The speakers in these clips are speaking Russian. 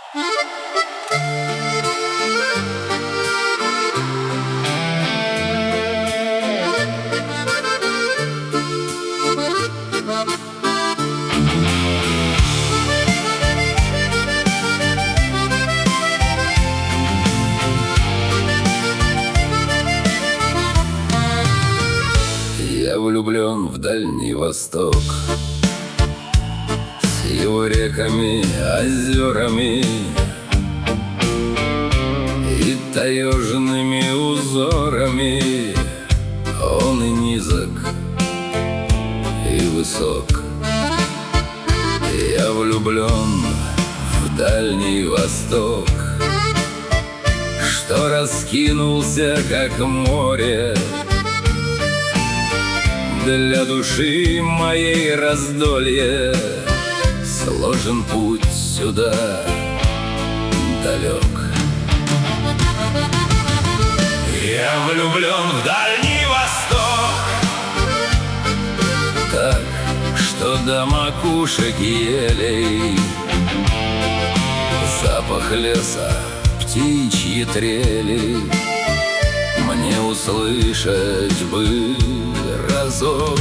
Я влюблен в Дальний Восток с его реками, озерами и таежными узорами. Он и низок, и высок. Я влюблен в Дальний Восток, что раскинулся, как море, для души моей раздолье. Сложен путь сюда далек. Я влюблен в Дальний Восток, так, что до макушек елей. Запах леса, птичьи трели мне услышать бы разок.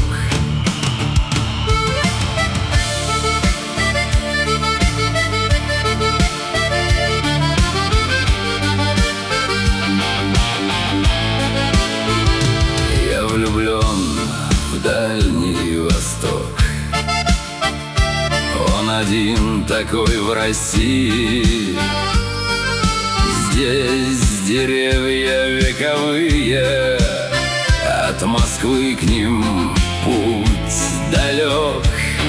Я влюблен в Дальний Восток. Он один такой в России. Здесь деревья вековые, от Москвы к ним путь далек.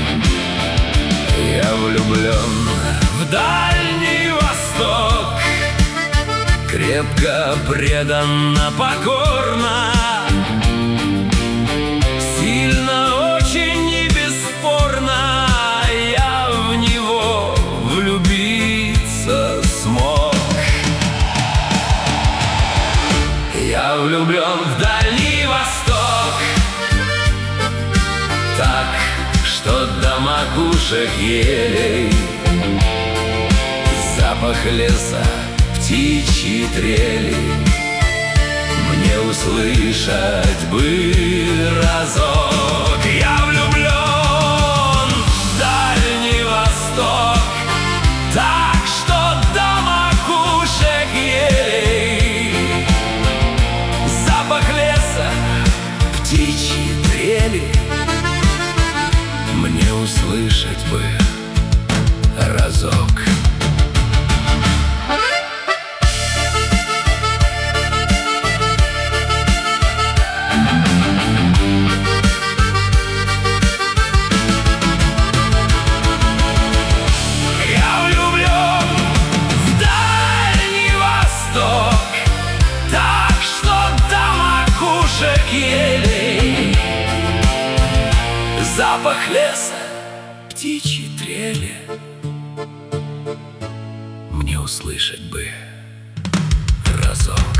Я влюблен в Дальний Восток, крепко, преданно, покорно, сильно, очень и бесспорно. Я в него влюбиться смог. Я влюблен в Дальний Восток, так, что до макушек елей. Запах леса, птичьи трели мне услышать бы разок. Я влюблен в Дальний Восток, так, что до макушек елей. Запах леса, птичьи трели мне услышать бы разок. Я влюблен в Дальний Восток, так, что до макушек елей. Запах леса, птичьи трели мне услышать бы разок.